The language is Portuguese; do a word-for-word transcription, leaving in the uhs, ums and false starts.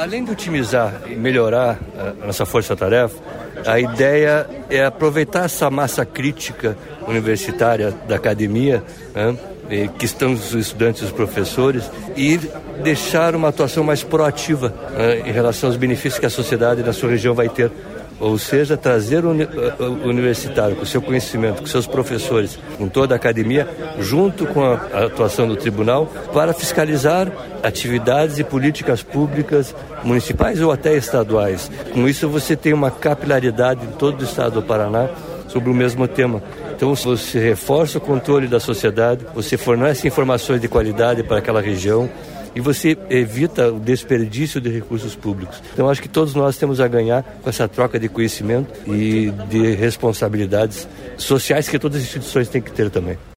Além de otimizar e melhorar a nossa força-tarefa, a ideia é aproveitar essa massa crítica universitária da academia, né, que estão os estudantes e os professores, e deixar uma atuação mais proativa, né, em relação aos benefícios que a sociedade na sua região vai ter. Ou seja, trazer o universitário com seu conhecimento, com seus professores, com toda a academia, junto com a atuação do tribunal, para fiscalizar atividades e políticas públicas municipais ou até estaduais. Com isso você tem uma capilaridade em todo o estado do Paraná sobre o mesmo tema. Então você reforça o controle da sociedade, você fornece informações de qualidade para aquela região, e você evita o desperdício de recursos públicos. Então, acho que todos nós temos a ganhar com essa troca de conhecimento e de responsabilidades sociais que todas as instituições têm que ter também.